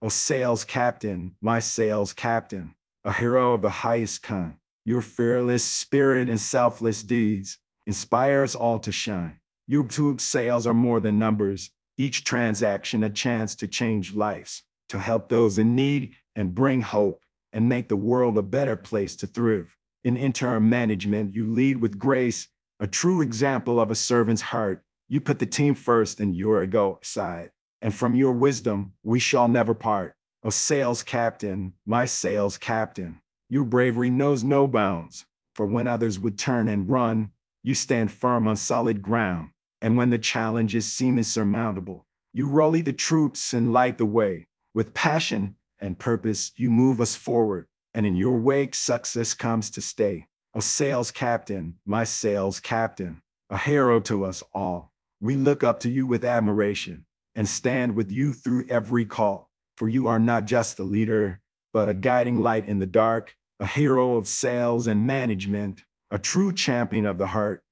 O sales captain, my sales captain, a hero of the highest kind. Your fearless spirit and selfless deeds inspire us all to shine. YouTube sales are more than numbers, each transaction a chance to change lives, to help those in need and bring hope and make the world a better place to thrive. In interim management, you lead with grace, a true example of a servant's heart. You put the team first and your ego aside. And from your wisdom, we shall never part. O sales captain, my sales captain, your bravery knows no bounds. For when others would turn and run, you stand firm on solid ground. And when the challenges seem insurmountable, you rally the troops and light the way. With passion and purpose, you move us forward. And in your wake, success comes to stay. O sales captain, my sales captain, a hero to us all. We look up to you with admiration and stand with you through every call. For you are not just a leader, but a guiding light in the dark, a hero of sales and management, a true champion of the heart.